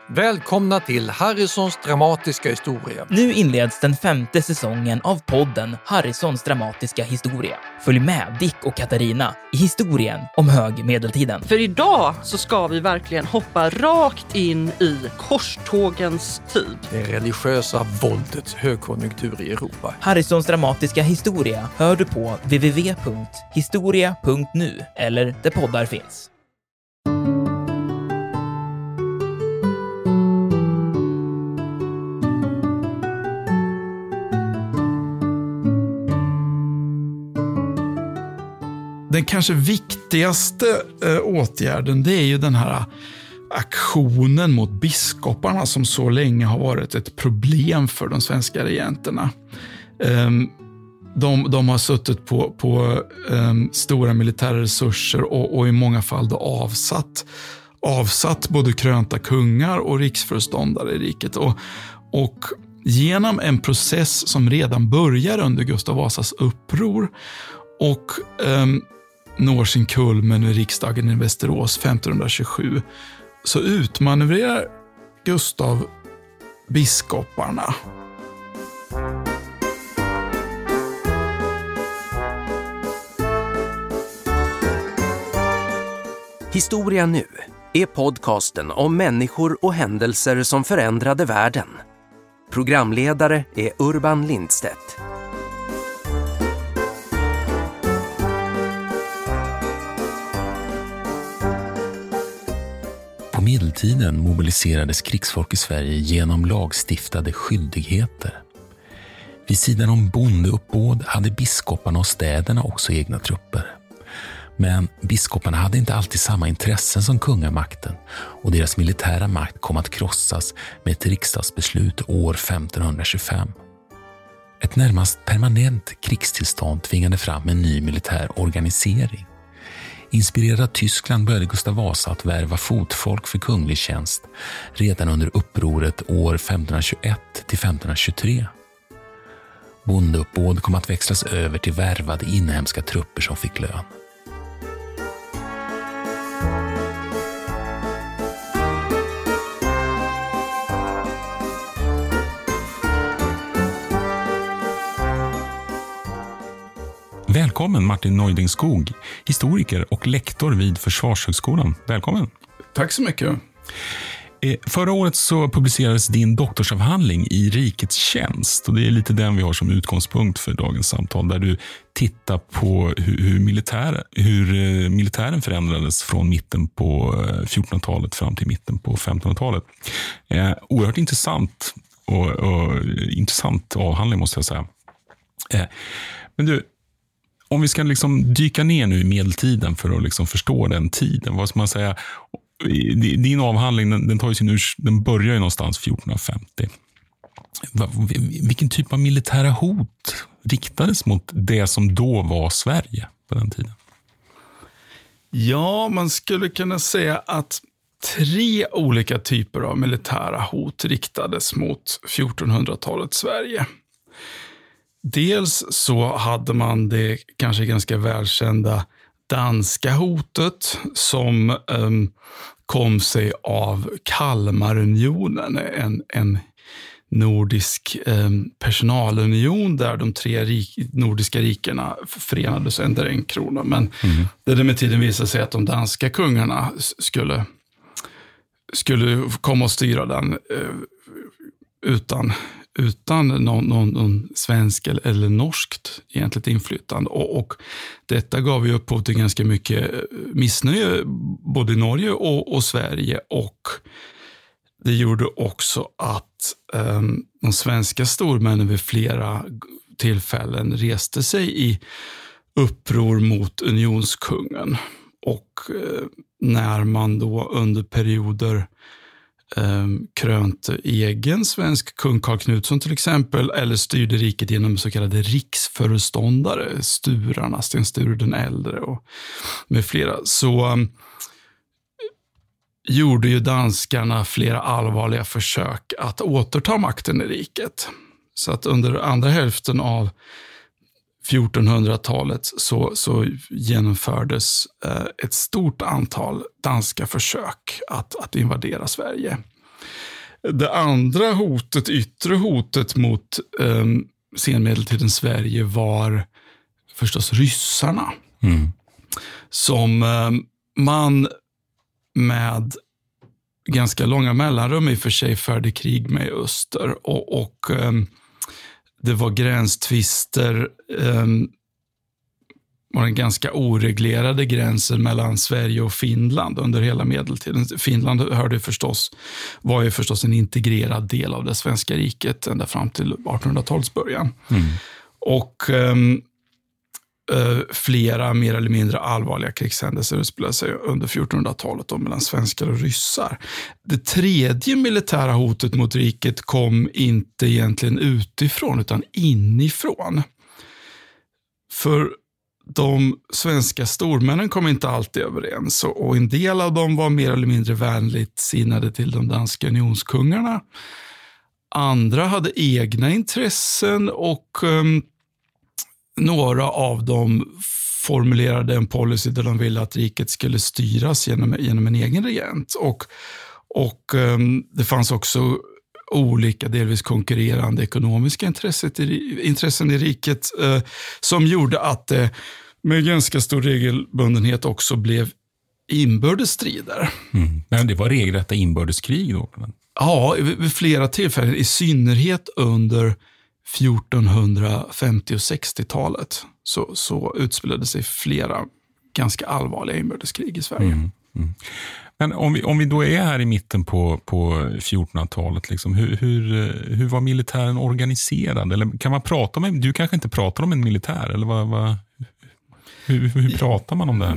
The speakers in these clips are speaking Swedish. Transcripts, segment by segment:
Välkomna till Harrisons dramatiska historia. Nu inleds den 5:e säsongen av podden Harrisons dramatiska historia. Följ med Dick och Katarina i historien om högmedeltiden. För idag så ska vi verkligen hoppa rakt in i korstågens tid. Det religiösa våldets högkonjunktur i Europa. Harrisons dramatiska historia hör du på www.historia.nu eller där poddar finns. Den kanske viktigaste åtgärden, det är ju den här aktionen mot biskoparna som så länge har varit ett problem för de svenska regenterna. De har suttit på stora militära resurser och i många fall då avsatt både krönta kungar och riksföreståndare i riket. Och genom en process som redan börjar under Gustav Vasas uppror och når sin kulmen i riksdagen i Västerås 1527, så utmanövrerar Gustav biskoparna. Historia nu är podcasten om människor och händelser som förändrade världen. Programledare är Urban Lindstedt. På medeltiden mobiliserades krigsfolk i Sverige genom lagstiftade skyldigheter. Vid sidan om bondeuppbåd hade biskoparna och städerna också egna trupper. Men biskoparna hade inte alltid samma intressen som kungamakten och deras militära makt kom att krossas med ett riksdagsbeslut år 1525. Ett närmast permanent krigstillstånd tvingade fram en ny militär organisering. Inspirerad av Tyskland började Gustav Vasa att värva fotfolk för kunglig tjänst redan under upproret år 1521 till 1523. Bondeuppbåd kom att växlas över till värvade inhemska trupper som fick lön. Välkommen Martin Neudingskog, historiker och lektor vid Försvarshögskolan. Välkommen. Tack så mycket. Förra året så publicerades din doktorsavhandling i rikets tjänst och det är lite den vi har som utgångspunkt för dagens samtal, där du tittar på hur militären förändrades från mitten på 1400-talet fram till mitten på 1500-talet. Oerhört intressant och intressant avhandling måste jag säga. Men du, om vi ska liksom dyka ner nu i medeltiden för att liksom förstå den tiden, vad ska man säga? Din avhandling, den börjar ju någonstans 1450. Vilken typ av militära hot riktades mot det som då var Sverige på den tiden? Ja, man skulle kunna säga att 3 olika typer av militära hot riktades mot 1400-talets Sverige. Dels så hade man det kanske ganska välkända danska hotet som kom sig av Kalmarunionen, en nordisk personalunion där de 3 nordiska rikena förenades under en krona. Men det med tiden visade sig att de danska kungarna skulle komma och styra den utan någon svensk eller norskt egentligt inflytande. Och detta gav ju upphov till ganska mycket missnöje både i Norge och Sverige, och det gjorde också att de svenska stormännen vid flera tillfällen reste sig i uppror mot unionskungen. Och när man då under perioder krönte egen svensk kung Karl Knutsson till exempel, eller styrde riket genom så kallade riksföreståndare, Sturarna, Sten Sture den äldre och med flera, så gjorde ju danskarna flera allvarliga försök att återta makten i riket. Så att under andra hälften av 1400-talet så genomfördes ett stort antal danska försök att invadera Sverige. Det andra hotet, yttre hotet mot senmedeltidens Sverige var förstås ryssarna. Som man med ganska långa mellanrum i och för sig förde krig med i öster. Och det var gränstvister, var en ganska oreglerade gränser mellan Sverige och Finland under hela medeltiden. Finland var ju förstås en integrerad del av det svenska riket ända fram till 1800-talets början. Och flera mer eller mindre allvarliga krigshändelser utspelade sig under 1400-talet mellan svenskar och ryssar. Det tredje militära hotet mot riket kom inte egentligen utifrån utan inifrån. För de svenska stormännen kom inte alltid överens och en del av dem var mer eller mindre vänligt sinnade till de danska unionskungarna. Andra hade egna intressen och några av dem formulerade en policy där de ville att riket skulle styras genom en egen regent. Och det fanns också olika, delvis konkurrerande ekonomiska intressen i riket som gjorde att det med ganska stor regelbundenhet också blev inbördesstrider. Men det var regelrätta inbördeskrig då? Ja, vid flera tillfällen, i synnerhet under 1450- och 60-talet så utspelade sig flera ganska allvarliga inbördeskrig i Sverige. Men om vi då är här i mitten på 1400-talet, liksom, hur var militären organiserad? Eller kan man prata om, du kanske inte pratar om en militär, eller hur pratar man om det här?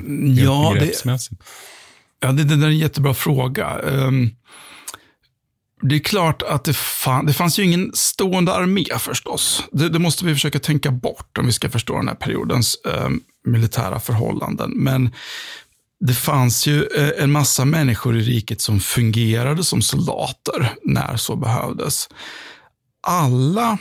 Det är en jättebra fråga. Det är klart att det fanns ju ingen stående armé förstås. Det måste vi försöka tänka bort om vi ska förstå den här periodens militära förhållanden. Men det fanns ju en massa människor i riket som fungerade som soldater när så behövdes. Alla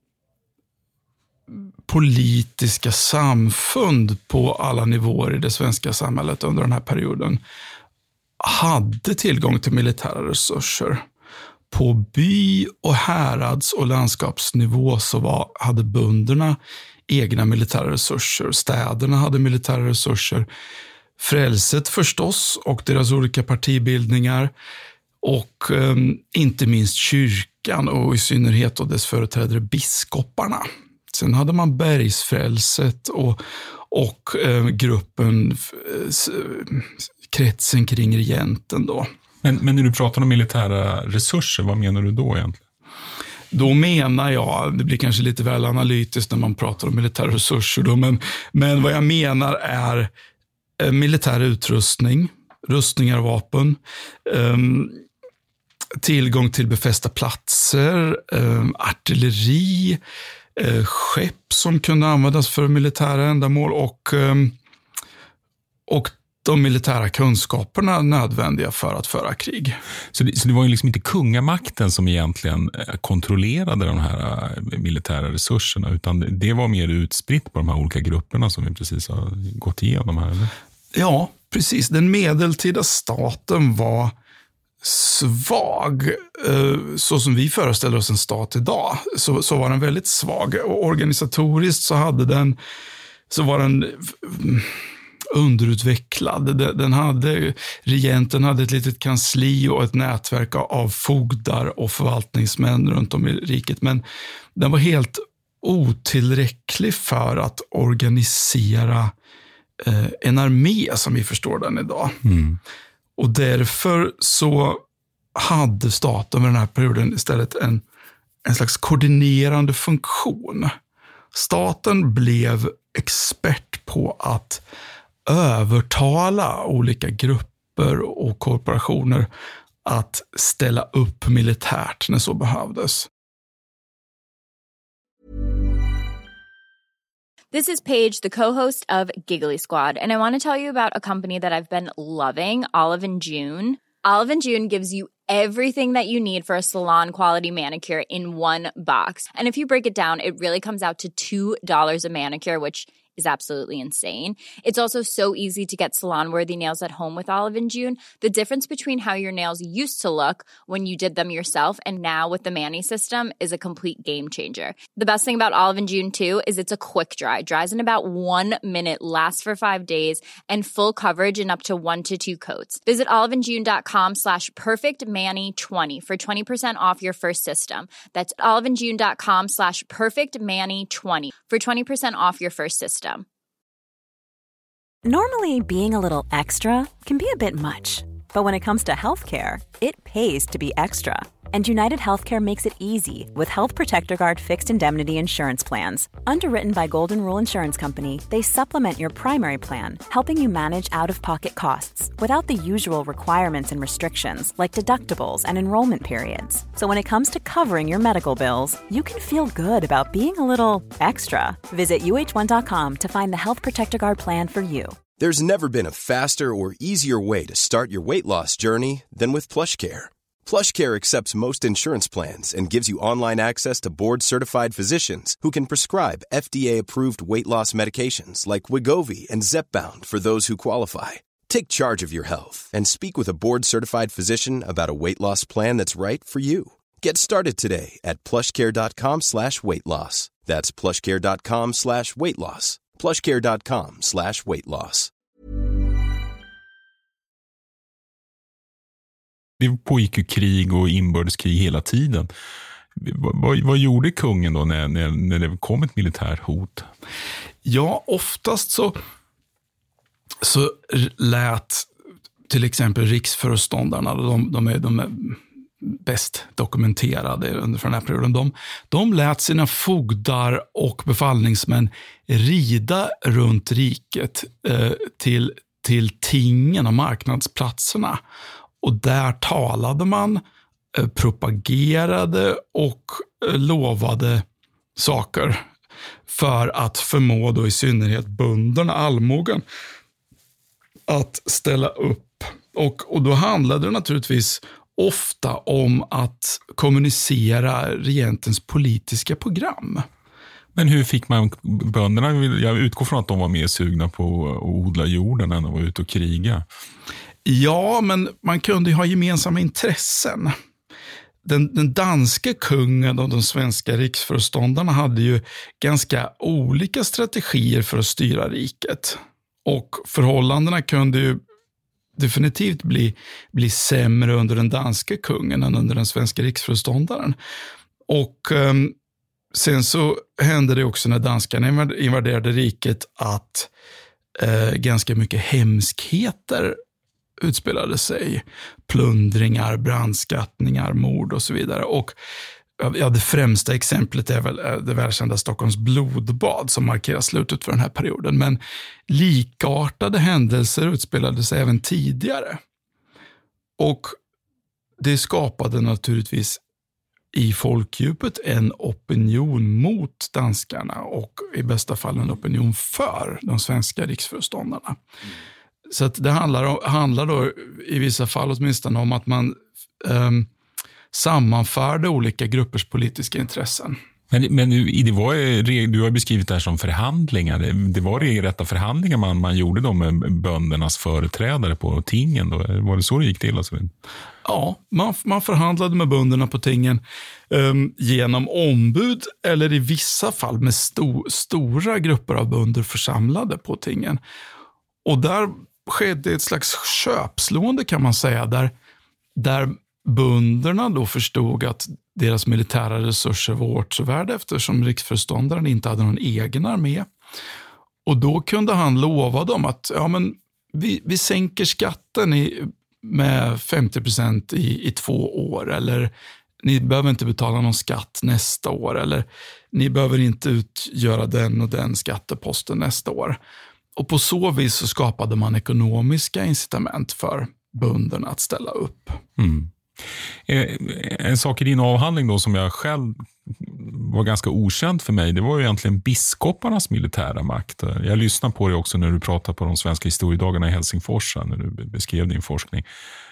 politiska samfund på alla nivåer i det svenska samhället under den här perioden hade tillgång till militära resurser. På by- och härads- och landskapsnivå hade bönderna egna militära resurser. Städerna hade militära resurser. Frälset förstås och deras olika partibildningar. Och inte minst kyrkan och i synnerhet då dess företrädare biskoparna. Sen hade man bergsfrälset och gruppen, kretsen kring regenten då. Men när du pratar om militära resurser, vad menar du då egentligen? Då menar jag, det blir kanske lite väl analytiskt när man pratar om militära resurser då, men vad jag menar är militär utrustning, rustningar och vapen, tillgång till befästa platser, artilleri, skepp som kunde användas för militära ändamål och de militära kunskaperna nödvändiga för att föra krig. Så det var ju liksom inte kungamakten som egentligen kontrollerade de här militära resurserna, utan det var mer utspritt på de här olika grupperna som vi precis har gått igenom här, eller? Ja, precis. Den medeltida staten var svag, så som vi föreställer oss en stat idag, så var den väldigt svag. Och organisatoriskt så var den underutvecklad. Regenten hade ett litet kansli och ett nätverk av fogdar och förvaltningsmän runt om i riket, men den var helt otillräcklig för att organisera en armé som vi förstår den idag. Och därför så hade staten vid den här perioden istället en slags koordinerande funktion. Staten blev expert på att övertala olika grupper och korporationer att ställa upp militärt när så behövdes. This is Paige, the co-host of Giggly Squad, and I want to tell you about a company that I've been loving, Olive & June. Olive & June gives you everything that you need for a salon-quality manicure in one box. And if you break it down, it really comes out to $2 a manicure, which is absolutely insane. It's also so easy to get salon-worthy nails at home with Olive & June. The difference between how your nails used to look when you did them yourself and now with the Mani system is a complete game changer. The best thing about Olive & June too is it's a quick dry. Dries in about 1 minute, lasts for 5 days, and full coverage in up to 1 to 2 coats. Visit oliveandjune.com/perfectmani20 for 20% off your first system. That's oliveandjune.com/perfectmani20 for 20% off your first system. Normally, being a little extra can be a bit much, but when it comes to healthcare, it pays to be extra. And United Healthcare makes it easy with Health Protector Guard fixed indemnity insurance plans. Underwritten by Golden Rule Insurance Company, they supplement your primary plan, helping you manage out-of-pocket costs without the usual requirements and restrictions like deductibles and enrollment periods. So when it comes to covering your medical bills, you can feel good about being a little extra. Visit uh1.com to find the Health Protector Guard plan for you. There's never been a faster or easier way to start your weight loss journey than with PlushCare. PlushCare accepts most insurance plans and gives you online access to board-certified physicians who can prescribe FDA-approved weight loss medications like Wegovy and Zepbound for those who qualify. Take charge of your health and speak with a board-certified physician about a weight loss plan that's right for you. Get started today at plushcare.com/weightloss. That's plushcare.com/weightloss. plushcare.com/weightloss. Det pågick ju krig och inbördeskrig hela tiden. Vad gjorde kungen då när det kom ett militärhot? Ja, oftast så lät till exempel riksföreståndarna, de är bäst dokumenterade under den här perioden, de lät sina fogdar och befallningsmän rida runt riket till tingen och marknadsplatserna. Och där talade man, propagerade och lovade saker för att förmå då i synnerhet bönderna, allmogen, att ställa upp. Och då handlade det naturligtvis ofta om att kommunicera regentens politiska program. Men hur fick man bönderna? Jag utgår från att de var mer sugna på att odla jorden än att vara ute och kriga. Ja, men man kunde ju ha gemensamma intressen. Den danska kungen och de svenska riksföreståndarna hade ju ganska olika strategier för att styra riket. Och förhållandena kunde ju definitivt bli sämre under den danska kungen än under den svenska riksföreståndaren. Och sen så hände det också när danskarna invaderade riket att ganska mycket hemskheter utspelade sig. Plundringar, brandskattningar, mord och så vidare. Och det främsta exemplet är väl det välkända Stockholms blodbad som markerar slutet för den här perioden. Men likartade händelser utspelade sig även tidigare. Och det skapade naturligtvis i folkdjupet en opinion mot danskarna och i bästa fall en opinion för de svenska riksföreståndarna. Så att det handlar då i vissa fall åtminstone om att man sammanförde olika gruppers politiska intressen. Men det var, du har beskrivit det här som förhandlingar. Det var regelrätta förhandlingar man gjorde då med böndernas företrädare på tingen. Då. Var det så det gick till? Alltså? Ja, man förhandlade med bönderna på tingen genom ombud eller i vissa fall med stora grupper av bönder församlade på tingen. Och där skedde ett slags köpslående kan man säga, där bönderna då förstod att deras militära resurser var åtråvärda eftersom riksföreståndaren inte hade någon egen armé. Och då kunde han lova dem att vi sänker skatten med 50% i 2 år, eller ni behöver inte betala någon skatt nästa år, eller ni behöver inte utgöra den och den skatteposten nästa år. Och på så vis så skapade man ekonomiska incitament för bönderna att ställa upp. Mm. En sak i din avhandling då som jag själv var ganska okänd för mig, det var ju egentligen biskoparnas militära makt. Jag lyssnade på det också när du pratade på de svenska historiedagarna i Helsingfors när du beskrev din forskning.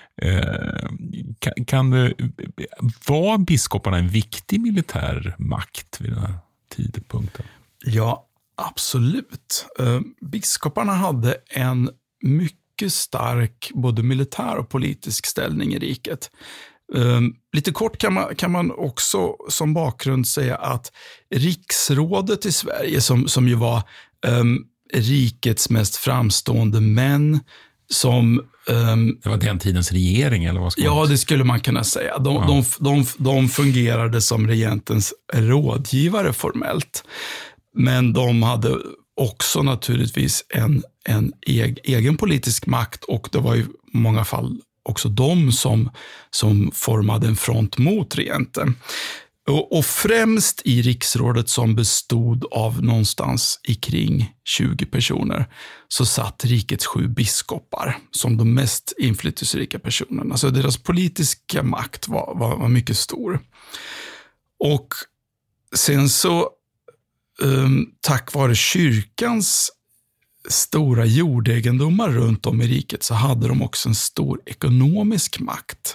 Var biskoparna en viktig militär makt vid den här tidpunkten? Ja, Absolut. Biskoparna hade en mycket stark både militär och politisk ställning i riket. Lite kort kan man också som bakgrund säga att riksrådet i Sverige, som ju var rikets mest framstående män, som det var den tidens regering, eller vad ska man... det skulle man kunna säga. De fungerade som regentens rådgivare formellt. Men de hade också naturligtvis en egen politisk makt, och det var i många fall också de som formade en front mot regenten. Och främst i riksrådet, som bestod av någonstans kring 20 personer, så satt rikets 7 biskopar som de mest inflytelserika personerna. Så deras politiska makt var mycket stor. Och sen så tack vare kyrkans stora jordegendomar runt om i riket, så hade de också en stor ekonomisk makt.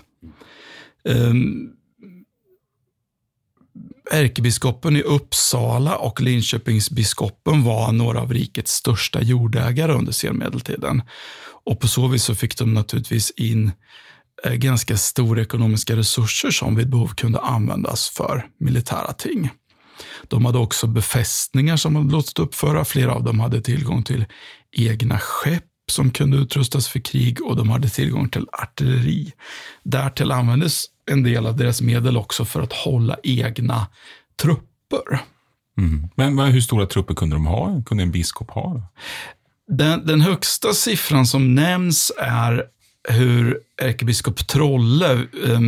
Ärkebiskopen i Uppsala och Linköpingsbiskopen var några av rikets största jordägare under senmedeltiden. Och på så vis så fick de naturligtvis in ganska stora ekonomiska resurser som vid behov kunde användas för militära ting. De hade också befästningar som de låtit uppföra. Flera av dem hade tillgång till egna skepp som kunde utrustas för krig, och de hade tillgång till artilleri. Därtill användes en del av deras medel också för att hålla egna trupper. Mm. Men hur stora trupper kunde de ha? Kunde en biskop ha? Den högsta siffran som nämns är hur ärkebiskop Trolle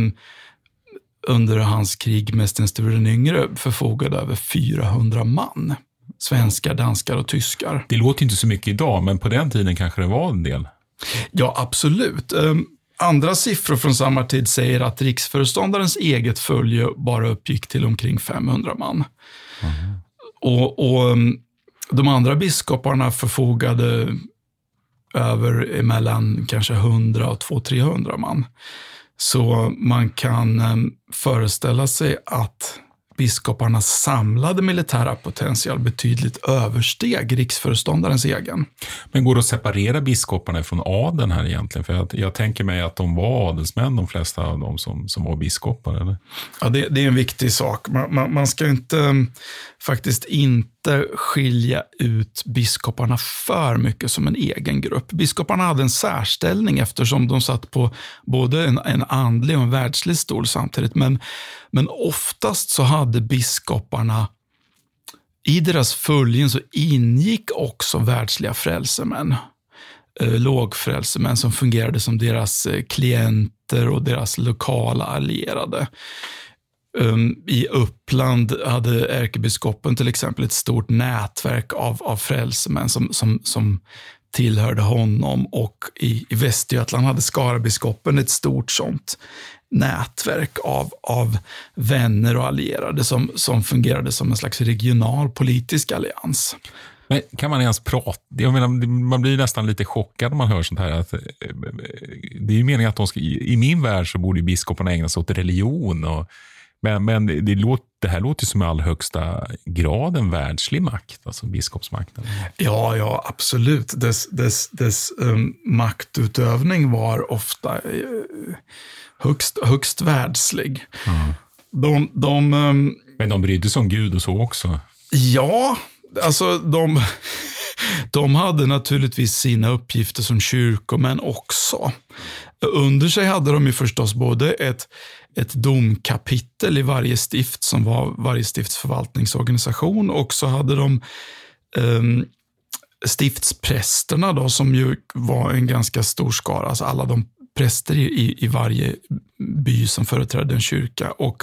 under hans krig med Sten Sture den yngre förfogade över 400 man. Svenskar, danskar och tyskar. Det låter inte så mycket idag, men på den tiden kanske det var en del. Ja, absolut. Andra siffror från samma tid säger att riksföreståndarens eget följe bara uppgick till omkring 500 man. Mm. Och de andra biskoparna förfogade över emellan kanske 100 och 200-300 man. Så man kan föreställa sig att biskoparnas samlade militära potential betydligt översteg riksföreståndarens egen. Men går det att separera biskoparna från adeln här egentligen? För jag tänker mig att de var adelsmän, de flesta av dem som var biskopar, eller? Ja, det är en viktig sak. Man ska faktiskt inte skilja ut biskoparna för mycket som en egen grupp. Biskoparna hade en särställning eftersom de satt på både en andlig och en världslig stol samtidigt. Men oftast så hade biskoparna, i deras följen så ingick också världsliga frälsemän, lågfrälsemän som fungerade som deras klienter och deras lokala allierade. I Uppland hade ärkebiskopen till exempel ett stort nätverk av frälsemän som tillhörde honom, och i Västergötland hade Skarabiskopen ett stort sånt nätverk av vänner och allierade som fungerade som en slags regional politisk allians. Men kan man ens prata? Jag menar, man blir nästan lite chockad när man hör sånt här. Att det är ju meningen att de ska, i min värld så borde biskoparna ägna sig åt religion. Men det här låter som i all högsta grad en världslig makt, alltså biskopsmakten. Ja, absolut. Dess maktutövning var ofta högst världslig. Mm. Men de brydde sig om Gud och så också. Ja, alltså de hade naturligtvis sina uppgifter som kyrkomän också. Under sig hade de ju förstås både ett domkapitel i varje stift som var varje stifts förvaltningsorganisation, och så hade de stiftsprästerna då, som ju var en ganska stor skara, alltså alla de präster i varje by som företrädde en kyrka, och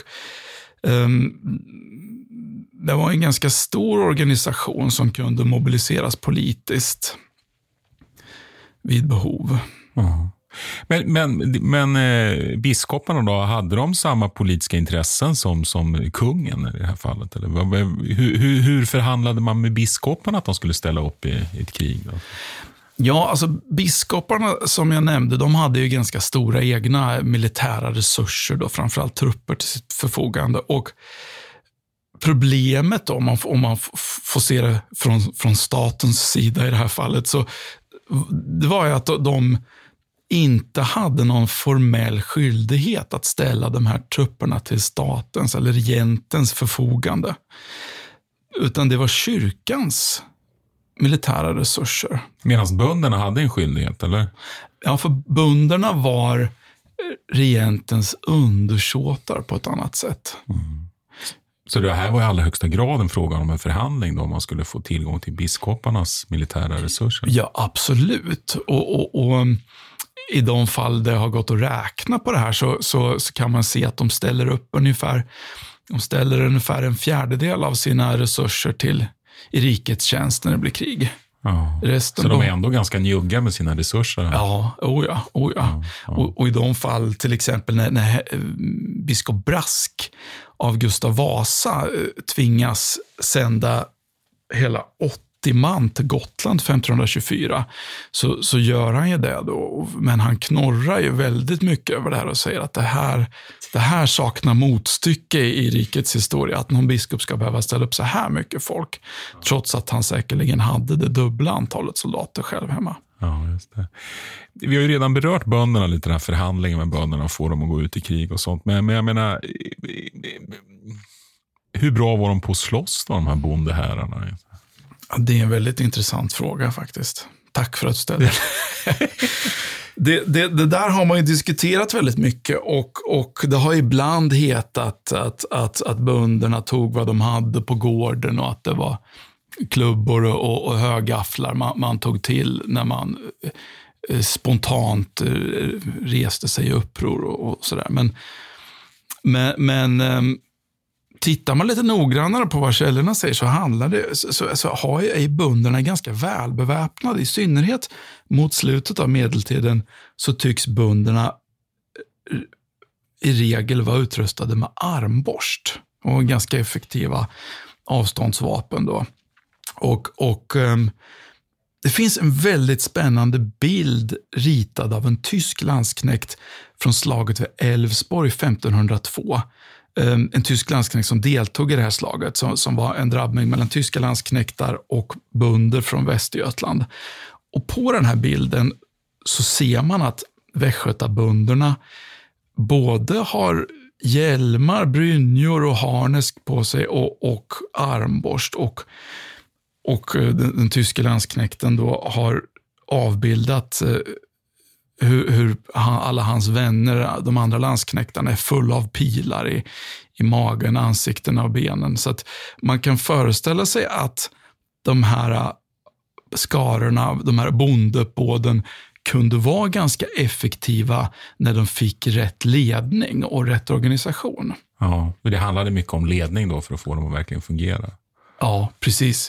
det var en ganska stor organisation som kunde mobiliseras politiskt vid behov. Mm. Men biskoparna då, hade de samma politiska intressen som kungen i det här fallet? Eller hur förhandlade man med biskoparna att de skulle ställa upp i ett krig då? Ja, alltså biskoparna som jag nämnde, de hade ju ganska stora egna militära resurser då, framförallt trupper till sitt förfogande, och problemet då, om man får se det från statens sida i det här fallet, så det var ju att de inte hade någon formell skyldighet att ställa de här trupperna till statens eller regentens förfogande. Utan det var kyrkans militära resurser. Medan bönderna hade en skyldighet, eller? Ja, för bönderna var regentens undersåtar på ett annat sätt. Så det här var i allra högsta grad en fråga om en förhandling då, om man skulle få tillgång till biskoparnas militära resurser? Ja, absolut. Och i de fall det har gått att räkna på det här så kan man se att de ställer upp ungefär en fjärdedel av sina resurser i rikets tjänst när det blir krig. Ja. Så de är ändå ganska njugga med sina resurser? Ja. Och i de fall, till exempel när biskop Brask av Gustav Vasa tvingas sända hela 80 man till Gotland 1524, så gör han ju det då. Men han knorrar ju väldigt mycket över det här och säger att det här saknar motstycke i rikets historia, att någon biskop ska behöva ställa upp så här mycket folk, trots att han säkerligen hade det dubbla antalet soldater själv hemma. Ja, just det. Vi har ju redan berört bönderna lite, den här förhandlingen med bönderna och få dem att gå ut i krig och sånt. Men jag menar, hur bra var de på att slåss då, de här bondeherrarna? Det är en väldigt intressant fråga faktiskt. Tack för att du ställde det där har man ju diskuterat väldigt mycket och det har ibland hetat att bönderna tog vad de hade på gården och att det var klubbor och högafflar man tog till när man spontant reste sig i uppror och sådär. Men tittar man lite noggrannare på vad källorna säger så handlar det så är bönderna ganska välbeväpnade. I synnerhet mot slutet av medeltiden så tycks bönderna i regel vara utrustade med armborst och ganska effektiva avståndsvapen då. Och det finns en väldigt spännande bild ritad av en tysk landsknekt från slaget vid Älvsborg 1502. En tysk landsknekt som deltog i det här slaget som var en drabbning mellan tyska landsknektar och bönder från Västergötland. Och på den här bilden så ser man att västgötabönderna både har hjälmar, brynjor och harnesk på sig och armborst och den tyska landsknekten då har avbildat hur alla hans vänner, de andra landsknektarna, är fulla av pilar i magen, ansiktena och benen. Så att man kan föreställa sig att de här skarorna, de här bondeuppbåden kunde vara ganska effektiva när de fick rätt ledning och rätt organisation. Ja, men det handlade mycket om ledning då för att få dem att verkligen fungera. Ja, precis.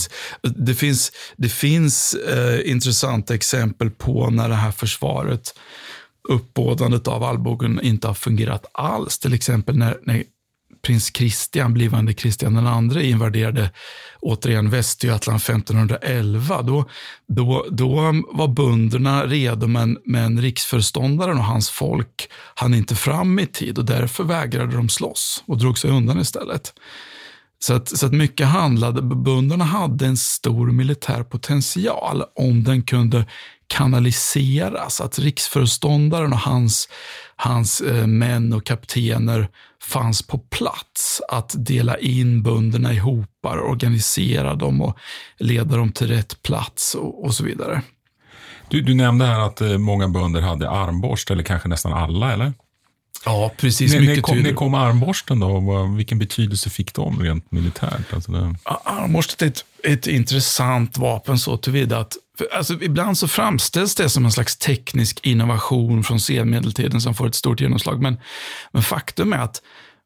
Det finns intressanta exempel på när det här försvaret, uppbådandet av Albogen, inte har fungerat alls. Till exempel när prins Kristian, blivande Kristian II, invaderade återigen Västergötland 1511. Då var bönderna redo, men riksföreståndaren och hans folk hann inte fram i tid och därför vägrade de slåss och drog sig undan istället. Så att mycket bönderna hade en stor militär potential om den kunde kanaliseras, att riksföreståndaren och hans män och kaptener fanns på plats att dela in bönderna i hopar, organisera dem och leda dem till rätt plats och så vidare. Du nämnde här att många bönder hade armborst, eller kanske nästan alla, eller? Ja, precis. När kom armborsten då? Vilken betydelse fick de rent militärt? Alltså armborstet är ett intressant vapen så tillvida att ibland så framställs det som en slags teknisk innovation från senmedeltiden som får ett stort genomslag. Men faktum är att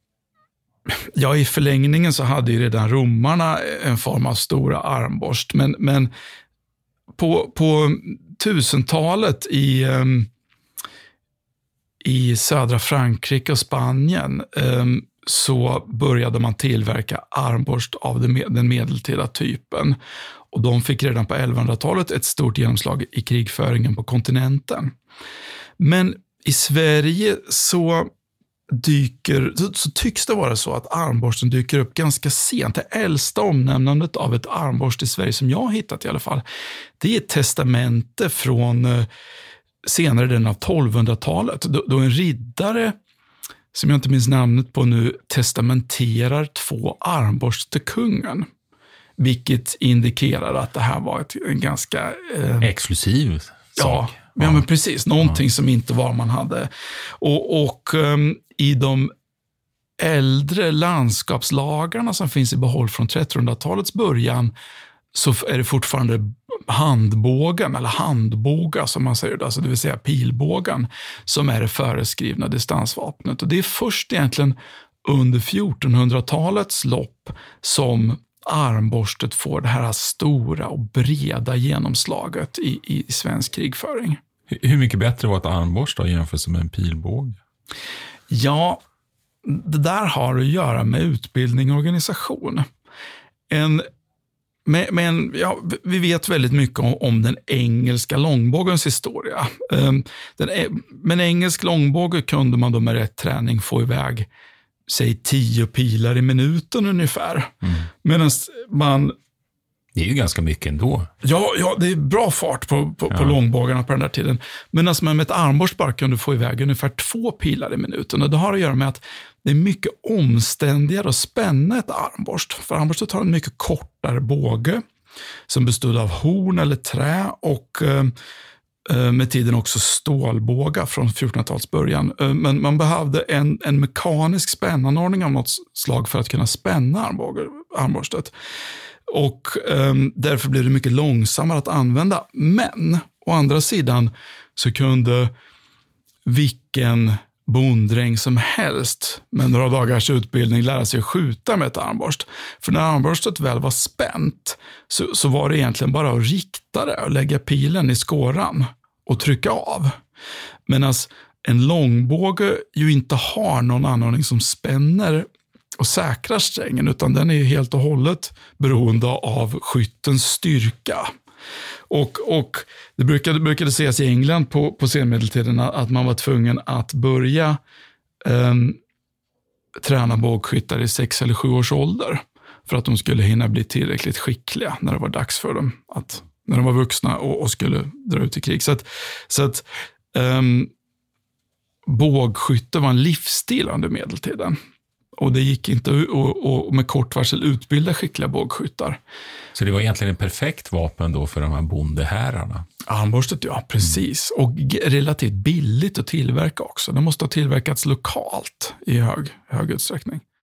i förlängningen så hade ju redan romarna en form av stora armborst. Men på 1000-talet i södra Frankrike och Spanien så började man tillverka armborst av den medeltida typen. Och de fick redan på 1100-talet ett stort genomslag i krigföringen på kontinenten. Men i Sverige så så tycks det vara så att armborsten dyker upp ganska sent. Det äldsta omnämnandet av ett armborst i Sverige som jag har hittat i alla fall, det är ett testamente från senare delen av 1200-talet. Då en riddare, som jag inte minns namnet på nu, testamenterar 2 armborst till kungen. Vilket indikerar att det här var en ganska... exklusiv sak. Ja, men precis. Någonting som inte var man hade. Och i de äldre landskapslagarna som finns i behåll från 1300-talets början så är det fortfarande handbågen eller handboga som man säger, alltså det vill säga pilbågen, som är det föreskrivna distansvapnet. Och det är först egentligen under 1400-talets lopp som armborstet får det här stora och breda genomslaget i svensk krigföring. Hur mycket bättre var ett armborst då jämfört med en pilbåge? Ja, det där har att göra med utbildning och organisation. Vi vet väldigt mycket om den engelska långbågens historia. Men engelsk långbåge kunde man då med rätt träning få iväg säg 10 pilar i minuten ungefär. Medan man... Det är ju ganska mycket ändå. Ja, det är bra fart på långbågarna på den där tiden. Medan man med ett armborst bara kunde få iväg ungefär 2 pilar i minuten. Och det har att göra med att det är mycket omständigare att spänna ett armborst. För armborstet har en mycket kortare båge som bestod av horn eller trä och med tiden också stålbågar från 1400-talets början. Men man behövde en mekanisk spännanordning av något slag för att kunna spänna armborstet. Och därför blev det mycket långsammare att använda. Men å andra sidan så kunde vilken bonddräng som helst med några dagars utbildning lära sig att skjuta med ett armborst. För när armborstet väl var spänt så var det egentligen bara att rikta det och lägga pilen i skåran och trycka av. Medan en långbåge ju inte har någon anordning som spänner och säkrar strängen, utan den är ju helt och hållet beroende av skyttens styrka. Och det brukade ses i England på senmedeltiden att man var tvungen att börja träna bågskyttar i 6 eller 7 års ålder för att de skulle hinna bli tillräckligt skickliga när det var dags för dem när de var vuxna och skulle dra ut i krig. Så att bågskytte var en livsstil under medeltiden. Och det gick inte att med kort varsel utbilda skickliga bågskyttar. Så det var egentligen en perfekt vapen då för de här bondehärarna? Armborstet, ja, precis. Och relativt billigt att tillverka också. Det måste ha tillverkats lokalt i hög utsträckning.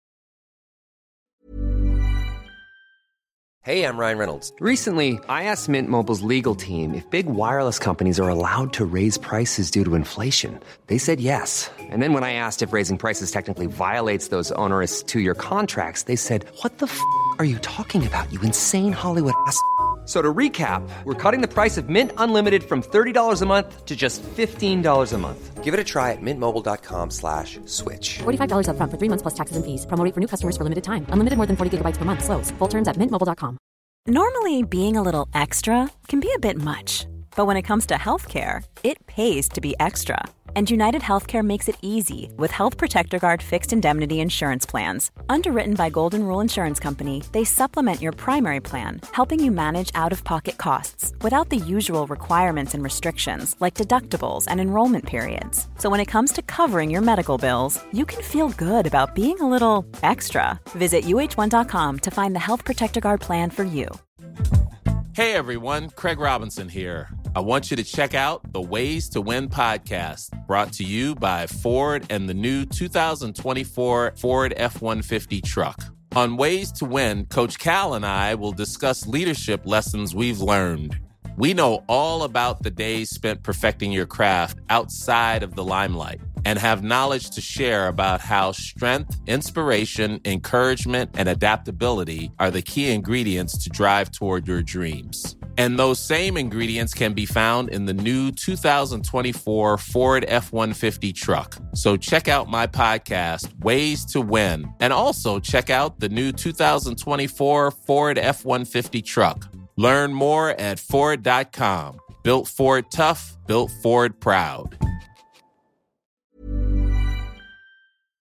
Hey, I'm Ryan Reynolds. Recently, I asked Mint Mobile's legal team if big wireless companies are allowed to raise prices due to inflation. They said yes. And then when I asked if raising prices technically violates those onerous 2-year contracts, they said, "What the f*** are you talking about, you insane Hollywood ass?" So to recap, we're cutting the price of Mint Unlimited from $30 a month to just $15 a month. Give it a try at mintmobile.com/switch. $45 up front for 3 months plus taxes and fees. Promo rate for new customers for limited time. Unlimited more than 40 gigabytes per month. Slows full terms at mintmobile.com. Normally, being a little extra can be a bit much. But when it comes to healthcare, it pays to be extra. And United Healthcare makes it easy with Health Protector Guard fixed indemnity insurance plans. Underwritten by Golden Rule Insurance Company, they supplement your primary plan, helping you manage out-of-pocket costs without the usual requirements and restrictions like deductibles and enrollment periods. So when it comes to covering your medical bills, you can feel good about being a little extra. Visit uh1.com to find the Health Protector Guard plan for you. Hey everyone, Craig Robinson here. I want you to check out the Ways to Win podcast, brought to you by Ford and the new 2024 Ford F-150 truck. On Ways to Win, Coach Cal and I will discuss leadership lessons we've learned. We know all about the days spent perfecting your craft outside of the limelight and have knowledge to share about how strength, inspiration, encouragement, and adaptability are the key ingredients to drive toward your dreams. And those same ingredients can be found in the new 2024 Ford F-150 truck. So check out my podcast, Ways to Win, and also check out the new 2024 Ford F-150 truck. Learn more at Ford.com. Built Ford tough, built Ford proud.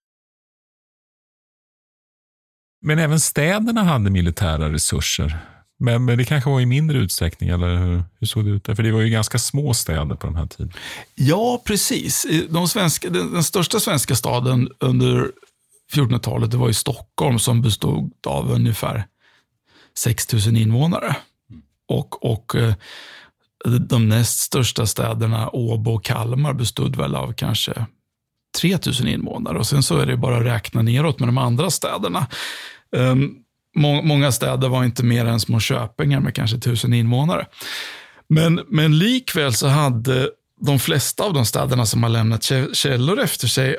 Men även städerna hade militära resurser. Men det kanske var i mindre utsträckning, eller hur såg det ut där? För det var ju ganska små städer på den här tiden. Ja, precis. Den största svenska staden under 1400-talet, det var ju Stockholm, som bestod av ungefär 6 000 invånare. Och de näst största städerna, Åbo och Kalmar, bestod väl av kanske 3 000 invånare. Och sen så är det bara att räkna neråt med de andra städerna. Många städer var inte mer än små köpingar med kanske 1000 invånare. Men likväl så hade de flesta av de städerna som har lämnat källor efter sig,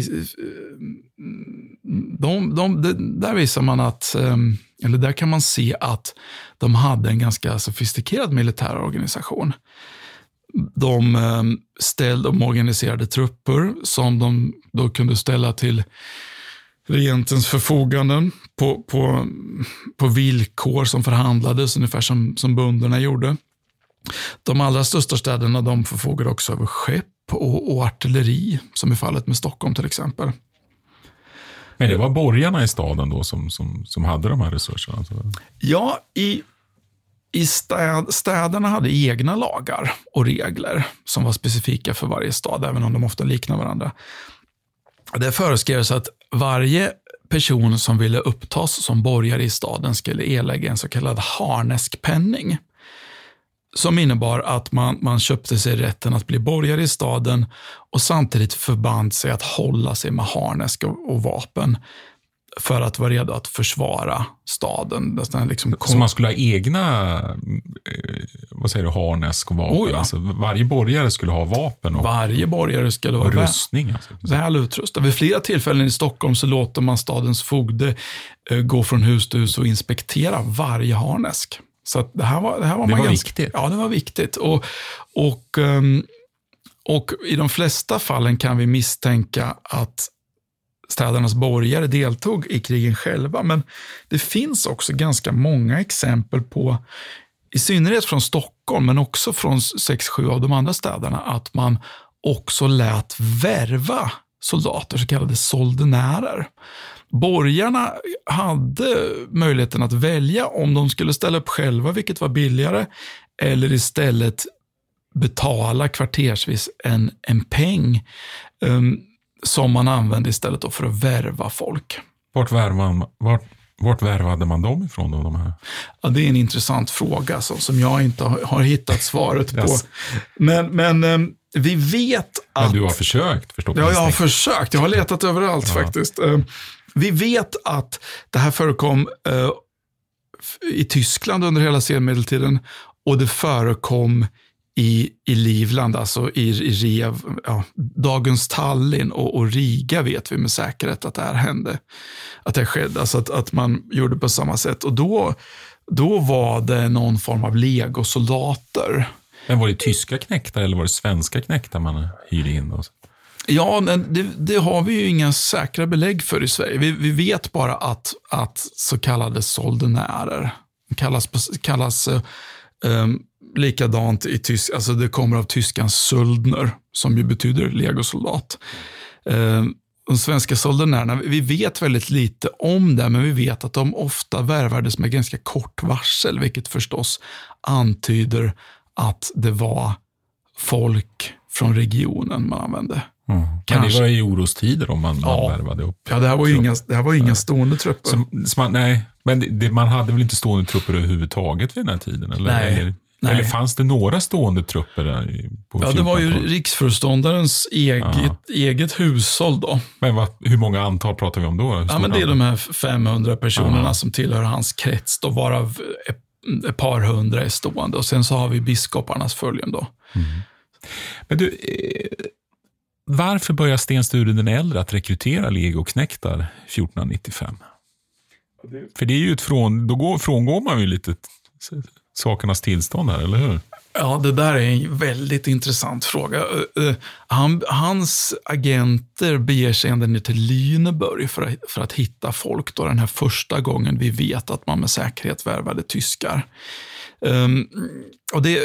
där visar man att, eller där kan man se att de hade en ganska sofistikerad militär organisation. De organiserade trupper som de då kunde ställa till regentens förfoganden på villkor som förhandlades, ungefär som bönderna gjorde. De allra största städerna, de förfogade också över skepp och artilleri, som i fallet med Stockholm till exempel. Men det var borgarna i staden då som hade de här resurserna? Ja, städerna hade egna lagar och regler som var specifika för varje stad, även om de ofta liknar varandra. Det föreskrevs att varje person som ville upptas som borgare i staden skulle erlägga en så kallad harneskpenning, som innebar att man köpte sig rätten att bli borgare i staden och samtidigt förband sig att hålla sig med harnesk och vapen för att vara redo att försvara staden. Så man skulle ha egna harnesk och vapen? Ja. Alltså, varje borgare skulle ha vapen varje borgare skulle vara rustning. Väl utrustad. Vid flera tillfällen i Stockholm så låter man stadens fogde gå från hus till hus och inspektera varje harnesk. Så att det var viktigt. Ja, det var viktigt. Och i de flesta fallen kan vi misstänka att städernas borgare deltog i krigen själva. Men det finns också ganska många exempel på, i synnerhet från Stockholm men också från 6-7 av de andra städerna, att man också lät värva soldater, så kallade soldenärer. Borgarna hade möjligheten att välja om de skulle ställa upp själva, vilket var billigare, eller istället betala kvartersvis en peng som man använde istället då för att värva folk. Vart värvade man dem ifrån då, de här? Ja, det är en intressant fråga som jag inte har hittat svaret på. Men vi vet att... Men du har försökt förstås. Ja, jag har försökt. Jag har letat överallt faktiskt. Vi vet att det här förekom i Tyskland under hela senmedeltiden, och det förekom i Livland, alltså i Rev, dagens Tallinn och Riga vet vi med säkerhet att det här hände. Att det skedde, alltså att man gjorde på samma sätt. Och då var det någon form av legosoldater. Men var det tyska knäktar eller var det svenska knäktar man hyrde in då? Ja, det har vi ju inga säkra belägg för i Sverige. Vi vet bara att så kallade soldenärer kallas likadant i tysk, alltså det kommer av tyskans Söldner, som ju betyder legosoldat. De svenska soldenärerna, vi vet väldigt lite om det, men vi vet att de ofta värvades med ganska kort varsel, vilket förstås antyder att det var folk från regionen man använde. Men det var i orostider om man värvade upp. Ja, det här var ju inga stående trupper. Nej, men man hade väl inte stående trupper överhuvudtaget vid den här tiden? Eller? Nej. Eller fanns det några stående trupper där? Det var ju riksföreståndarens eget hushåll då. Men hur många antal pratar vi om då? Men det är de här 500 personerna som tillhör hans krets då, varav ett par hundra är stående. Och sen så har vi biskoparnas följen då. Men du, varför börjar Sten Sture den äldre att rekrytera legoknektar 1495? För det är ju frångår man ju lite sakernas tillstånd här, eller hur? Ja, det där är en väldigt intressant fråga. Hans agenter beger sig ända ner till Lüneburg för att hitta folk då, den här första gången vi vet att man med säkerhet värvade tyskar. Och det...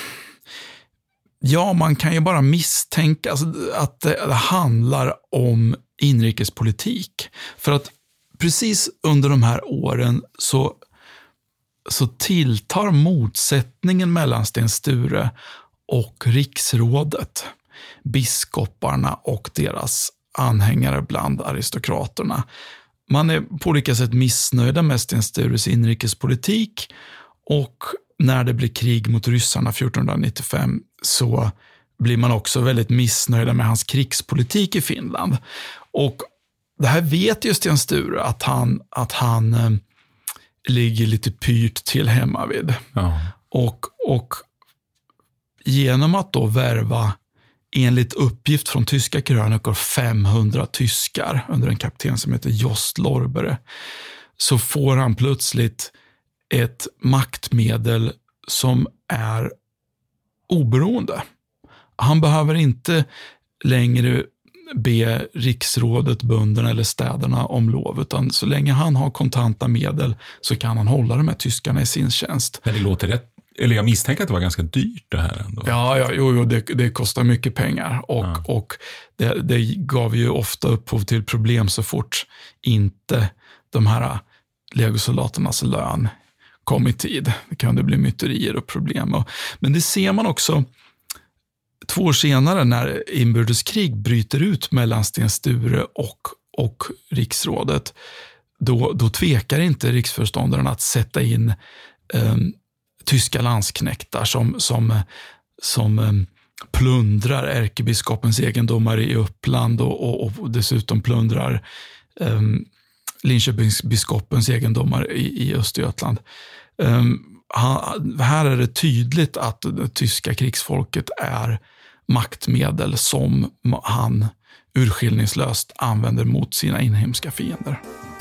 Ja, man kan ju bara misstänka att det handlar om inrikespolitik. För att precis under de här åren så tilltar motsättningen mellan Sten Sture och riksrådet, biskoparna och deras anhängare bland aristokraterna. Man är på olika sätt missnöjda med Sten Stures inrikespolitik, och när det blir krig mot ryssarna 1495 så blir man också väldigt missnöjda med hans krigspolitik i Finland. Och det här vet ju Sten Sture att han ligger lite pyrt till hemma vid. Ja. Och genom att då värva, enligt uppgift från tyska krönikor, 500 tyskar under en kapten som heter Jost Lorbere, så får han plötsligt ett maktmedel som är oberoende. Han behöver inte längre be riksrådet, bönderna eller städerna om lov, utan så länge han har kontanta medel så kan han hålla de här tyskarna i sin tjänst. Men det låter rätt, eller jag misstänker att det var ganska dyrt det här ändå. Ja, det kostar mycket pengar och det gav ju ofta upphov till problem så fort inte de här legosoldaternas lön kom i tid. Det kunde bli myterier och problem. Men det ser man också 2 år senare när inbördeskrig bryter ut mellan Sten Sture och riksrådet. Då tvekar inte riksföreståndaren att sätta in tyska landsknektar som plundrar ärkebiskopens egendomar i Uppland och dessutom plundrar Linköpingsbiskopens egendomar i Östergötland. Här är det tydligt att det tyska krigsfolket är maktmedel som han urskillningslöst använder mot sina inhemska fiender.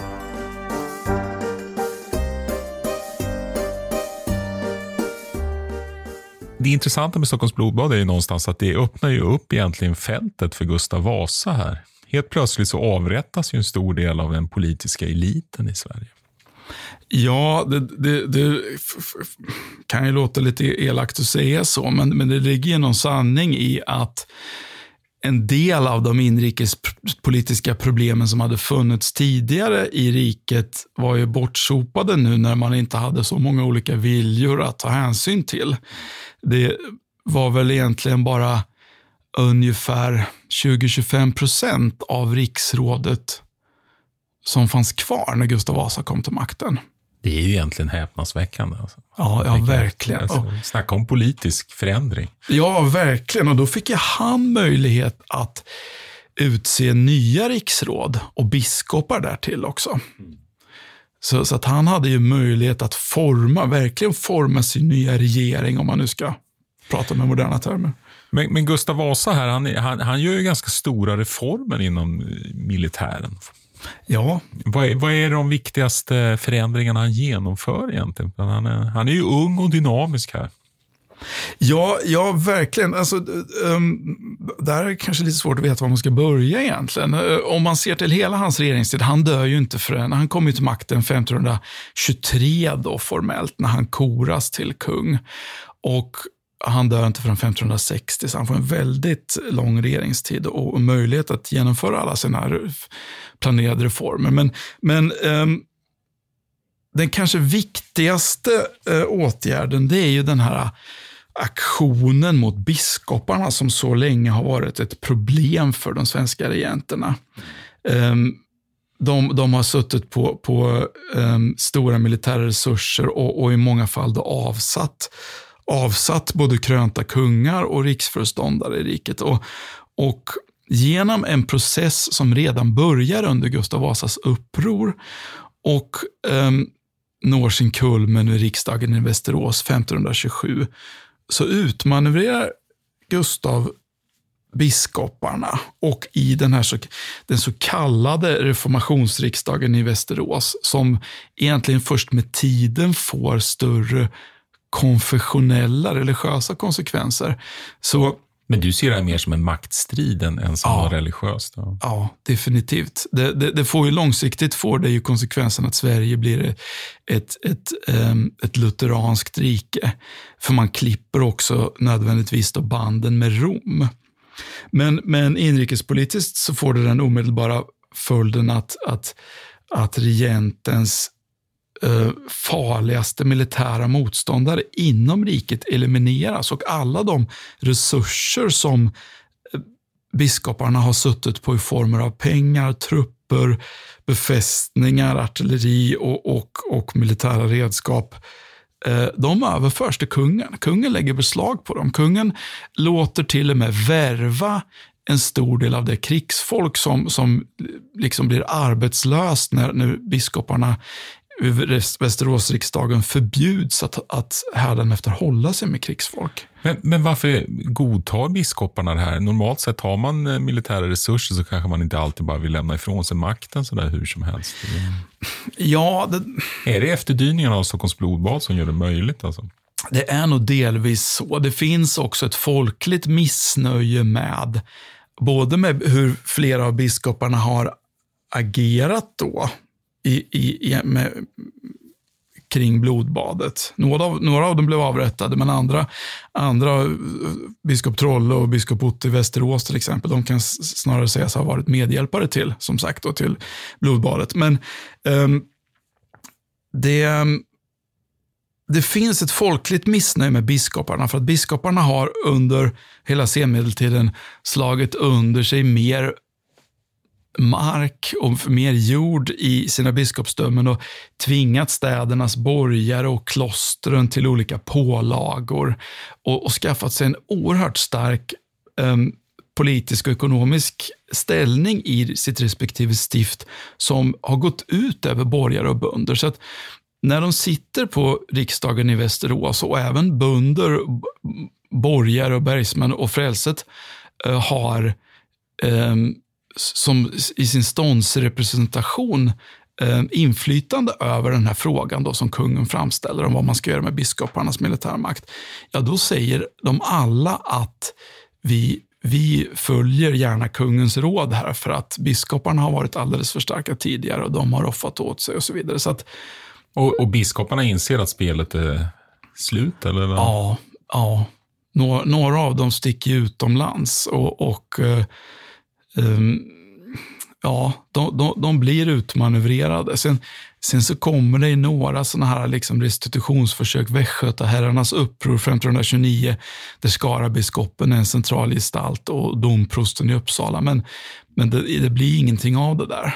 Det intressanta med Stockholms blodbad är ju någonstans att det öppnar ju upp egentligen fältet för Gustav Vasa här. Helt plötsligt så avrättas ju en stor del av den politiska eliten i Sverige. Ja, det kan ju låta lite elakt att säga så, men det ligger ju någon sanning i att en del av de inrikespolitiska problemen som hade funnits tidigare i riket var ju bortsopade nu när man inte hade så många olika viljor att ta hänsyn till. Det var väl egentligen bara ungefär 20-25% av riksrådet som fanns kvar när Gustav Vasa kom till makten. Det är ju egentligen häpnadsväckande. Alltså. Ja, verkligen. Alltså, snacka om politisk förändring. Ja, verkligen. Och då fick han möjlighet att utse nya riksråd och biskopar därtill också. Så att han hade ju möjlighet att verkligen forma sin nya regering, om man nu ska prata med moderna termer. Men Gustav Vasa här, han gör ju ganska stora reformer inom militären. Ja. Vad är de viktigaste förändringarna han genomför egentligen? Han är ju ung och dynamisk här. Ja, verkligen. Alltså, där är det kanske lite svårt att veta var man ska börja egentligen. Om man ser till hela hans regeringstid, han dör ju inte förrän han kom ju till makten 1523 då formellt, när han koras till kung. Och han dör inte förrän 1560, så han får en väldigt lång regeringstid och möjlighet att genomföra alla sina planerade reformer. Men den kanske viktigaste åtgärden, det är ju den här aktionen mot biskoparna som så länge har varit ett problem för de svenska regenterna. De har suttit på stora militära resurser och i många fall då avsatt både krönta kungar och riksföreståndare i riket. Och genom en process som redan börjar under Gustav Vasas uppror och når sin kulmen i riksdagen i Västerås 1527, så utmanövrerar Gustav biskoparna, och i den så kallade reformationsriksdagen i Västerås, som egentligen först med tiden får större konfessionella, religiösa konsekvenser. Men du ser det mer som en maktstrid än som var religiöst? Då. Ja, definitivt. Det får ju långsiktigt det ju konsekvensen att Sverige blir ett lutheranskt rike. För man klipper också nödvändigtvis då banden med Rom. Men inrikespolitiskt så får det den omedelbara följden att att regentens farligaste militära motståndare inom riket elimineras, och alla de resurser som biskoparna har suttit på i former av pengar, trupper, befästningar, artilleri och militära redskap, de överförs till kungen. Kungen lägger beslag på dem. Kungen låter till och med värva en stor del av det krigsfolk som liksom blir arbetslöst när biskoparna i Västeråsriksdagen förbjuds att hädanefter hålla sig med krigsfolk. Men varför godtar biskoparna det här? Normalt sett har man militära resurser så kanske man inte alltid bara vill lämna ifrån sig makten så där hur som helst. Ja, är det efterdyningarna av Stockholms blodbad som gör det möjligt alltså? Det är nog delvis så. Det finns också ett folkligt missnöje med både med hur flera av biskoparna har agerat då kring blodbadet. Några av dem blev avrättade, men andra biskop Trolle och biskop Otto i Västerås till exempel, de kan snarare sägas ha varit medhjälpare till, som sagt, då, till blodbadet. Men det finns ett folkligt missnöje med biskoparna, för att biskoparna har under hela senmedeltiden slagit under sig mer mark och mer jord i sina biskopsdömen och tvingat städernas borgare och klostren till olika pålagor och skaffat sig en oerhört stark politisk och ekonomisk ställning i sitt respektive stift som har gått ut över borgare och bönder. Så att när de sitter på riksdagen i Västerås och även bönder, borgare och bergsmän och frälset har som i sin ståndsrepresentation inflytande över den här frågan då, som kungen framställer om vad man ska göra med biskoparnas militärmakt, ja då säger de alla att vi följer gärna kungens råd här, för att biskoparna har varit alldeles för starka tidigare och de har offat åt sig och så vidare. Så att, och biskoparna inser att spelet är slut, eller? Ja. Några av dem sticker utomlands och de blir utmanövrerade. Sen så kommer det i några sådana här liksom restitutionsförsök, Västgötaherrarnas uppror 1529, där Skarabiskopen är en central gestalt och domprosten i Uppsala. Men det blir ingenting av det där.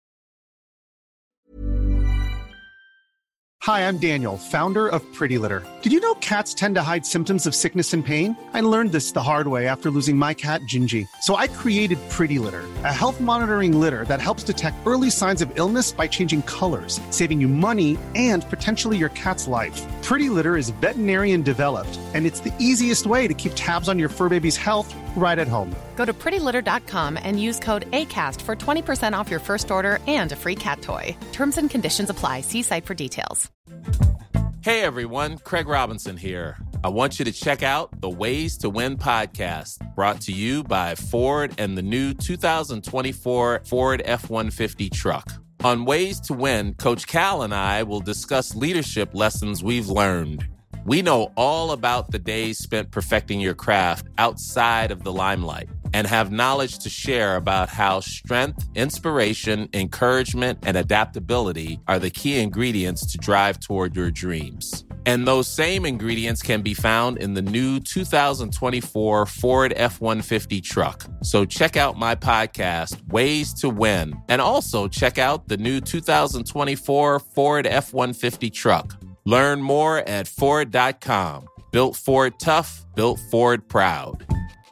Hi, I'm Daniel, founder of Pretty Litter. Did you know cats tend to hide symptoms of sickness and pain? I learned this the hard way after losing my cat, Gingy. So I created Pretty Litter, a health monitoring litter that helps detect early signs of illness by changing colors, saving you money and potentially your cat's life. Pretty Litter is veterinarian developed, and it's the easiest way to keep tabs on your fur baby's health right at home. Go to prettylitter.com and use code ACAST for 20% off your first order and a free cat toy. Terms and conditions apply. See site for details. Hey everyone, Craig Robinson here. I want you to check out the Ways to Win podcast, brought to you by Ford and the new 2024 Ford F-150 truck. On Ways to Win, Coach Cal and I will discuss leadership lessons we've learned. We know all about the days spent perfecting your craft outside of the limelight and have knowledge to share about how strength, inspiration, encouragement, and adaptability are the key ingredients to drive toward your dreams. And those same ingredients can be found in the new 2024 Ford F-150 truck. So check out my podcast, Ways to Win, and also check out the new 2024 Ford F-150 truck. Learn more at Ford.com. Built Ford tough, built Ford proud.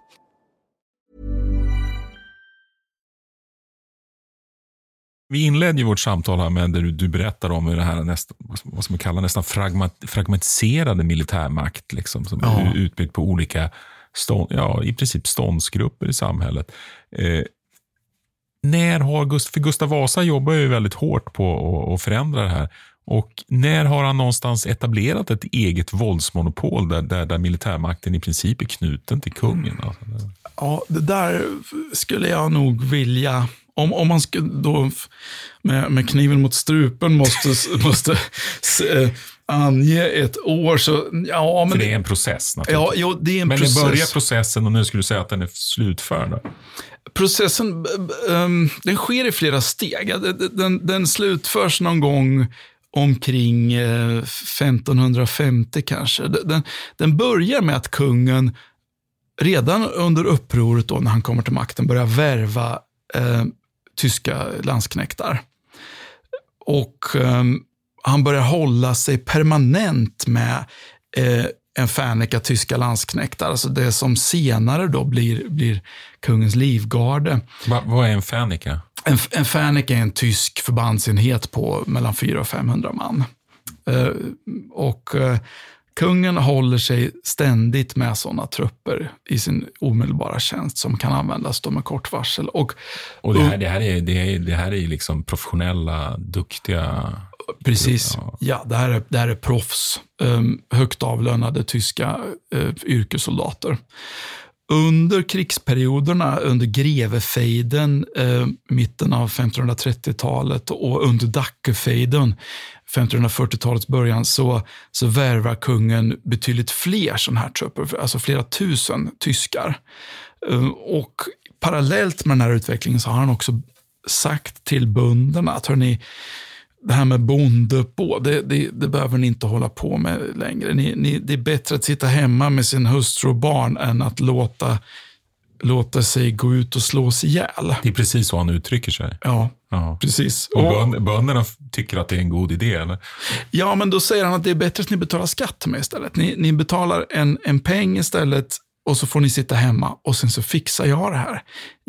Vi inledde ju vårt samtal här med där du berättar om hur det här vad som man kallar nästan fragmentiserade militärmakt liksom, som är utbyggd på olika i princip ståndsgrupper i samhället. När har för Gustav Vasa jobbar ju väldigt hårt på att förändra det här. Och när har han någonstans etablerat ett eget våldsmonopol där militärmakten i princip är knuten till kungen? Ja, det där skulle jag nog vilja... Om man ska då med kniven mot strupen måste ange ett år så... Ja, men för det är en process naturligtvis. Ja, det är en men process. Men det börjar processen och nu skulle du säga att den är slutförd. Processen den sker i flera steg. Den slutförs någon gång omkring 1550 kanske. Den börjar med att kungen redan under upproret då, när han kommer till makten, börjar värva tyska landsknektar. Och han börjar hålla sig permanent med en färnika tyska landsknektar. Alltså det som senare då blir kungens livgarde. Vad är en färnika? En färnika är en tysk förbandsenhet på mellan 400 och 500 man. Kungen håller sig ständigt med sådana trupper i sin omedelbara tjänst som kan användas då med kort varsel. Och det här är liksom professionella, duktiga... Precis, ja, det här är proffs, högt avlönade tyska yrkessoldater. Under krigsperioderna, under grevefejden, mitten av 1530-talet och under Dackefejden, 1540-talets början, så värvar kungen betydligt fler sådana här trupper, alltså flera tusen tyskar. Och parallellt med den här utvecklingen så har han också sagt till bönderna att hörni, det här med bondeuppbåd, det behöver ni inte hålla på med längre. Det är bättre att sitta hemma med sin hustru och barn än att låta sig gå ut och slås ihjäl. Det är precis så han uttrycker sig. Ja. Precis. Och bönderna tycker att det är en god idé, eller? Ja, men då säger han att det är bättre att ni betalar skatt till mig istället. Ni betalar en peng istället och så får ni sitta hemma och sen så fixar jag det här.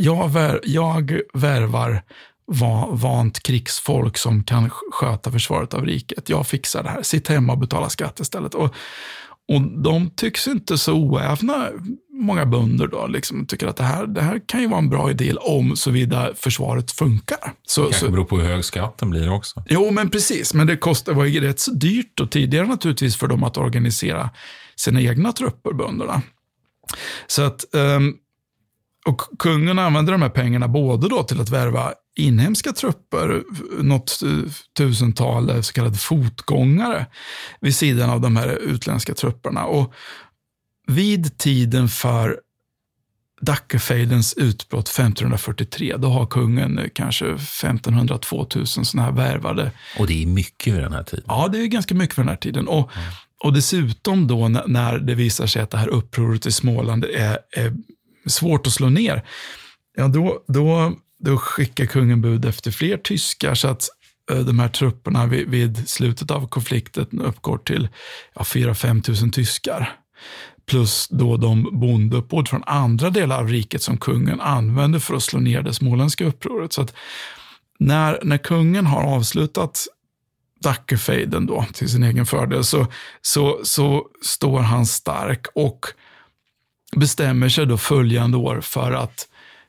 Jag värvar vant krigsfolk som kan sköta försvaret av riket. Jag fixar det här. Sitt hemma och betala skatt istället. Och de tycks inte så oävna, många bönder då, liksom tycker att det här kan ju vara en bra idé om såvida försvaret funkar. Det kanske beror på hur hög skatten blir också. Jo, men precis. Men det var ju rätt så dyrt och tidigare naturligtvis för dem att organisera sina egna trupper, bönderna. Så att och kungen använder de här pengarna både då till att värva inhemska trupper, något tusental så kallade fotgångare vid sidan av de här utländska trupperna. Och vid tiden för Dackefejdens utbrott 1543, då har kungen kanske 1500-2000 sådana här värvade. Och det är mycket vid den här tiden. Ja, det är ganska mycket för den här tiden. Och dessutom då när det visar sig att det här upproret i Småland är svårt att slå ner, ja då skickar kungen bud efter fler tyskar så att de här trupperna vid slutet av konflikten uppgår till 4-5 000 tyskar. Plus då de bondeuppbåd från andra delar av riket som kungen använde för att slå ner det småländska upproret. Så att när kungen har avslutat Dackefejden då till sin egen fördel så står han stark och bestämmer sig då följande år för att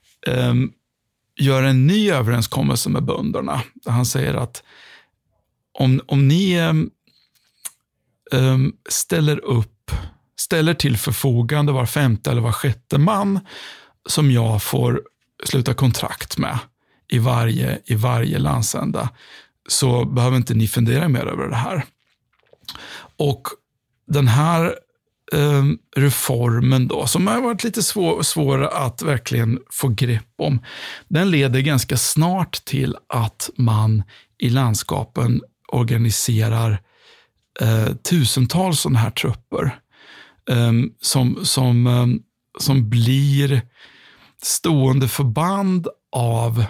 göra en ny överenskommelse med bönderna. Där han säger att om ni ställer till förfogande var femte eller var sjätte man som jag får sluta kontrakt med i varje landsända, så behöver inte ni fundera mer över det här. Och den här reformen då, som har varit lite svår att verkligen få grepp om, den leder ganska snart till att man i landskapen organiserar tusentals sådana här trupper som blir stående förband av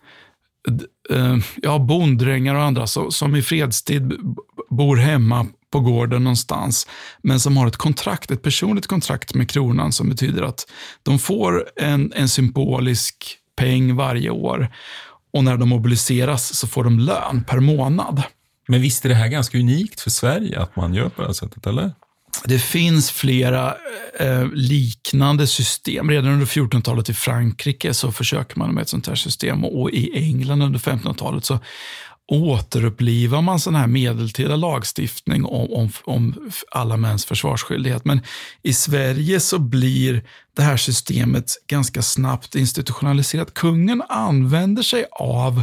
bonddrängar och andra som i fredstid bor hemma på gården någonstans, men som har ett personligt kontrakt med kronan som betyder att de får en symbolisk peng varje år och när de mobiliseras så får de lön per månad. Men visst är det här ganska unikt för Sverige att man gör på det här sättet, eller? Det finns flera liknande system. Redan under 1400-talet i Frankrike så försöker man med ett sånt här system, och i England under 1500-talet så återupplivar man sån här medeltida lagstiftning om alla mäns försvarsskyldighet. Men i Sverige så blir det här systemet ganska snabbt institutionaliserat. Kungen använder sig av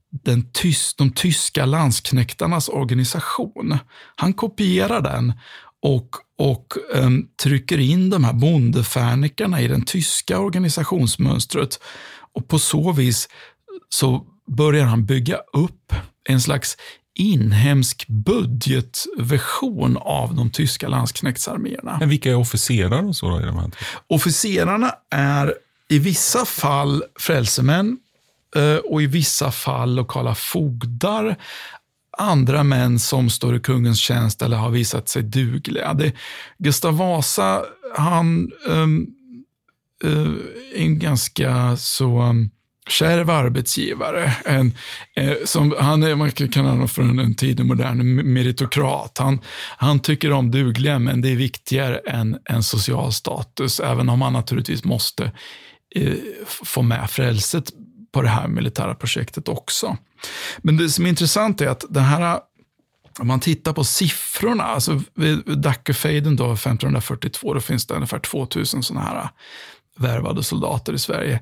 de tyska landsknektarnas organisation. Han kopierar den och trycker in de här bondefärnikarna i den tyska organisationsmönstret. Och på så vis så börjar han bygga upp en slags inhemsk budgetversion av de tyska landsknektsarméerna. Men vilka är officerare och så då i de här? Officerarna är i vissa fall frälsemän och i vissa fall lokala fogdar, andra män som står i kungens tjänst eller har visat sig dugliga. Gustav Vasa, han är en ganska så kärv arbetsgivare. Man kan kalla honom för en tidig modern meritokrat. Han tycker om dugliga, men det är viktigare än social status, även om han naturligtvis måste få med frälset på det här militära projektet också. Men det som är intressant är att det här, om man tittar på siffrorna, alltså vid Dackefejden då 1542, då finns det ungefär 2000 sådana här värvade soldater i Sverige.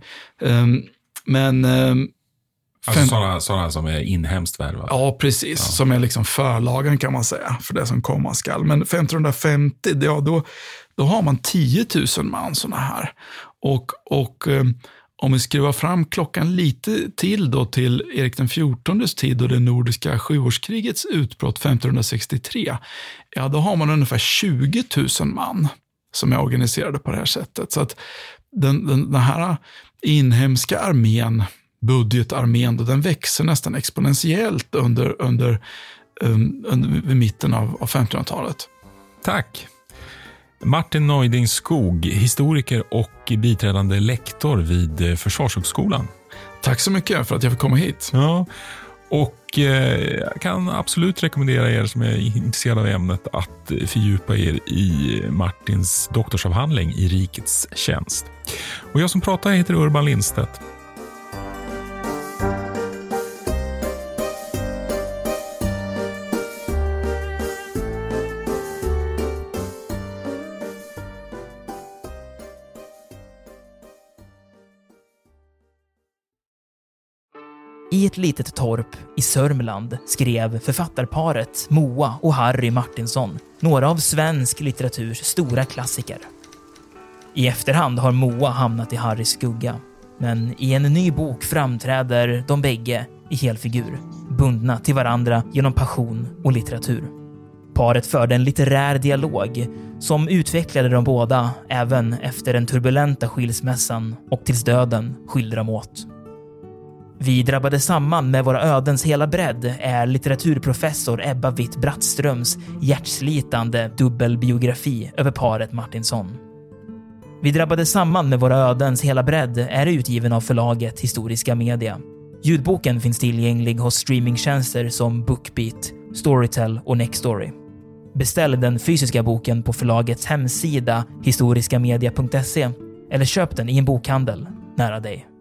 Alltså sådana som är inhemskt värvade? Ja, precis. Ja. Som är liksom förlagen kan man säga för det som komma skall. Men 1550, då har man 10 000 man sådana här. Och om vi skruvar fram klockan lite till då till Erik den XIV:s tid och det nordiska sjuårskrigets utbrott 1563, ja då har man ungefär 20 000 man som är organiserade på det här sättet. Så att den här inhemska armén, budgetarmén, den växer nästan exponentiellt under vid mitten av 1500-talet. Tack. Martin Neuding Skog, historiker och biträdande lektor vid Försvarshögskolan. Tack så mycket för att jag fick komma hit. Ja, och jag kan absolut rekommendera er som är intresserade av ämnet att fördjupa er i Martins doktorsavhandling i rikets tjänst. Och jag som pratar heter Urban Lindstedt. I ett litet torp i Sörmland skrev författarparet Moa och Harry Martinsson några av svensk litteraturs stora klassiker. I efterhand har Moa hamnat i Harrys skugga, men i en ny bok framträder de bägge i helfigur, bundna till varandra genom passion och litteratur. Paret förde en litterär dialog som utvecklade de båda även efter den turbulenta skilsmässan och tills döden skilde dem åt. Vi drabbade samman med våra ödens hela bredd är litteraturprofessor Ebba Witt-Brattströms hjärtslitande dubbelbiografi över paret Martinsson. Vi drabbade samman med våra ödens hela bredd är utgiven av förlaget Historiska Media. Ljudboken finns tillgänglig hos streamingtjänster som Bookbeat, Storytel och Nextory. Beställ den fysiska boken på förlagets hemsida historiskamedia.se eller köp den i en bokhandel nära dig.